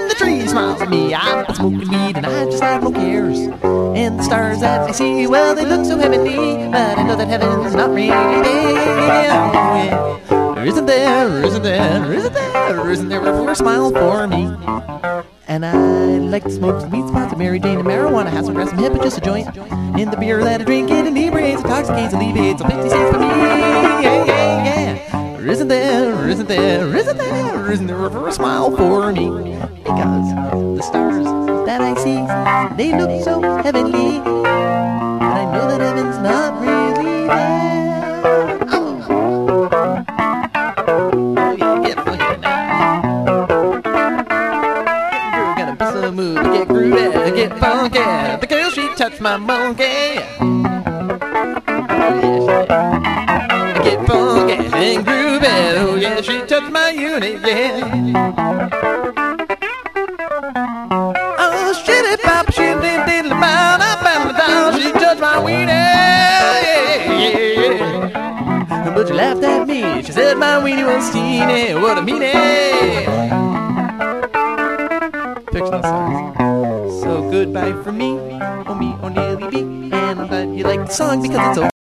and the trees smile at me. I'm smoking weed and I just have no cares. And the stars that I see, well, they look so heavenly, but I know that heaven's not real. Isn't there, isn't there, isn't there, isn't there ever a smile for me? And I like to smoke some weed spots of Mary Jane and marijuana, have some grass, some hip, but just a joint. In the beer that I drink, it inebriates, intoxicates, alleviates, so 50 cents for me. Yeah, yeah, yeah. Isn't there, isn't there, isn't there, isn't there ever a smile for me? Because the stars that I see, they look so heavenly, but I know that heaven's not really there. Move, get groovy, get funky. The girl, she touched my monkey. Get funky and groovy. Oh yeah, she touched my unit, yeah. Oh, shitty pop, shitty diddly bow, down. She touched my weenie, yeah. But she laughed at me. She said my weenie was teeny. What a meanie. So goodbye from me, oh Neely B. And I'm glad you like the song because it's so